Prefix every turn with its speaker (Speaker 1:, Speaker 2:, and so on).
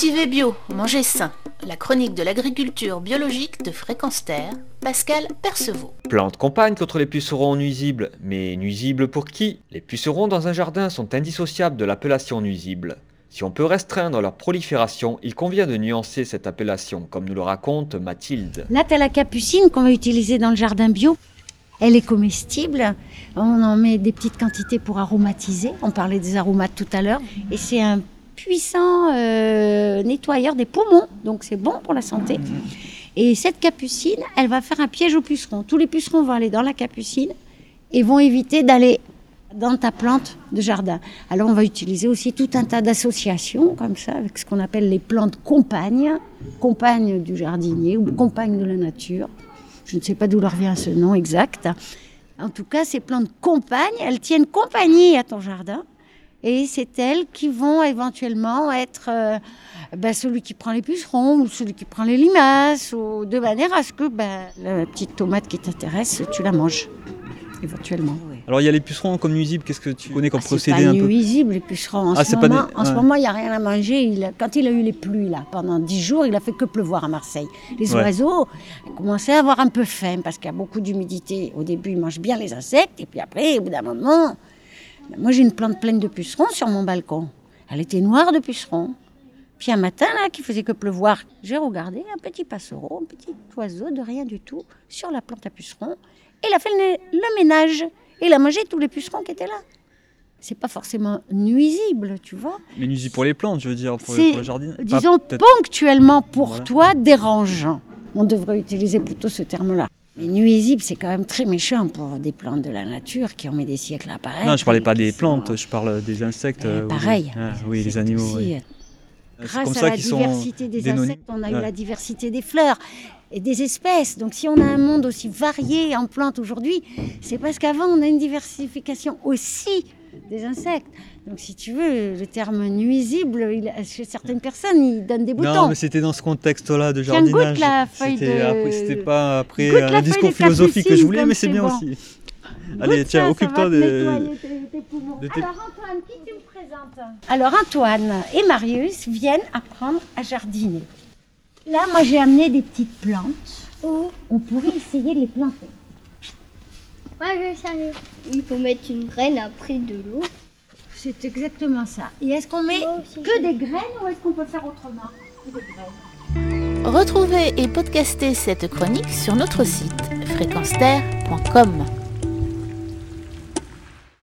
Speaker 1: Cultiver bio, manger sain. La chronique de l'agriculture biologique de Fréquence Terre, Pascal Percevaud.
Speaker 2: Plantes compagnes contre les pucerons nuisibles, mais nuisibles pour qui ? Les pucerons dans un jardin sont indissociables de l'appellation nuisible. Si on peut restreindre leur prolifération, il convient de nuancer cette appellation, comme nous le raconte Mathilde.
Speaker 3: Là, tu as la capucine qu'on va utiliser dans le jardin bio. Elle est comestible. On en met des petites quantités pour aromatiser. On parlait des aromates tout à l'heure. Et c'est un puissant nettoyeur des poumons. Donc, c'est bon pour la santé. Et cette capucine, elle va faire un piège aux pucerons. Tous les pucerons vont aller dans la capucine et vont éviter d'aller dans ta plante de jardin. Alors, on va utiliser aussi tout un tas d'associations, comme ça, avec ce qu'on appelle les plantes compagnes du jardinier ou compagnes de la nature. Je ne sais pas d'où leur vient ce nom exact. En tout cas, ces plantes compagnes, elles tiennent compagnie à ton jardin. Et c'est elles qui vont éventuellement être celui qui prend les pucerons ou celui qui prend les limaces, ou de manière à ce que la petite tomate qui t'intéresse, tu la manges, éventuellement. Oui.
Speaker 4: Alors il y a les pucerons comme nuisibles, qu'est-ce que tu connais comme procédé un peu ?
Speaker 3: C'est pas nuisible les pucerons. En ce moment, il n'y a rien à manger. Quand il a eu les pluies, là, pendant 10 jours, il a fait que pleuvoir à Marseille. Les oiseaux commençaient à avoir un peu faim parce qu'il y a beaucoup d'humidité. Au début, ils mangent bien les insectes et puis après, au bout d'un moment... Moi, j'ai une plante pleine de pucerons sur mon balcon. Elle était noire de pucerons. Puis un matin, là, qui faisait que pleuvoir, j'ai regardé un petit passereau, un petit oiseau de rien du tout, sur la plante à pucerons. Et il a fait le ménage. Et il a mangé tous les pucerons qui étaient là. C'est pas forcément nuisible, tu vois.
Speaker 4: Mais nuisible pour les plantes, je veux dire, pour le jardin.
Speaker 3: Disons, ponctuellement pour toi, dérangeant. On devrait utiliser plutôt ce terme-là. Mais nuisible, c'est quand même très méchant pour des plantes de la nature qui ont mis des siècles à apparaître.
Speaker 4: Non, je parlais pas des plantes, je parle des insectes.
Speaker 3: Pareil.
Speaker 4: Oui, les animaux.
Speaker 3: Aussi,
Speaker 4: oui.
Speaker 3: Grâce à la diversité des insectes, on a eu la diversité des fleurs et des espèces. Donc si on a un monde aussi varié en plantes aujourd'hui, c'est parce qu'avant, on a une diversification aussi des insectes. Donc si tu veux, le terme nuisible, chez certaines personnes, il donne des boutons.
Speaker 4: Non, mais c'était dans ce contexte-là de jardinage.
Speaker 3: Goûte la feuille
Speaker 4: c'était pas après un discours philosophique que je voulais, mais c'est bien aussi. Allez, tiens, occupe-toi
Speaker 3: tes poumons. Alors Antoine, qui tu me présentes ? Alors Antoine et Marius viennent apprendre à jardiner. Là, moi j'ai amené des petites plantes où on pourrait essayer de les planter.
Speaker 5: Moi je savais. Il faut mettre une graine après de l'eau.
Speaker 3: C'est exactement ça. Et est-ce qu'on met que des graines ou est-ce qu'on peut faire autrement ? Que des graines.
Speaker 1: Retrouvez et podcastez cette chronique sur notre site fréquenceterre.com.